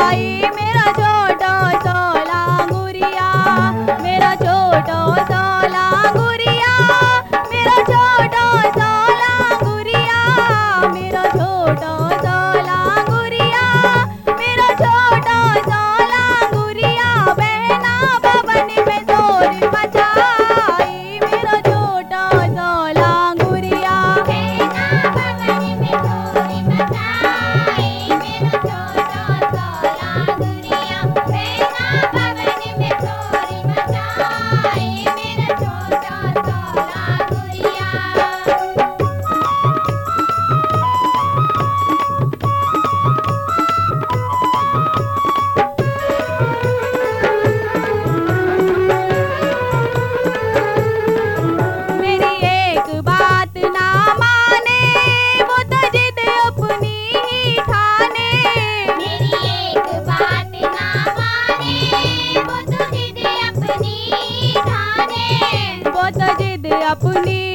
मेरा छोटा सा लांगुरिया, मेरा छोटा सा लांगुरिया, मेरा छोटा सा लांगुरिया, मेरा छोटा सा लांगुरिया, मेरा छोटा सा लांगुरिया, बहना भवन में शोर मचाई, मेरा छोटा सा लांगुरिया, बहना भवन में शोर मचाई, मेरा छोटा सा लांगुरिया, बहना भवन में शोर मचाई, मेरा छोटा सा लांगुरिया। मेरी एक बात ना माने, वो तो जिद अपनी ही ठाने, मेरी एक बात ना माने, वो तो जिद अपनी ही ठाने, वो तो जिद अपनी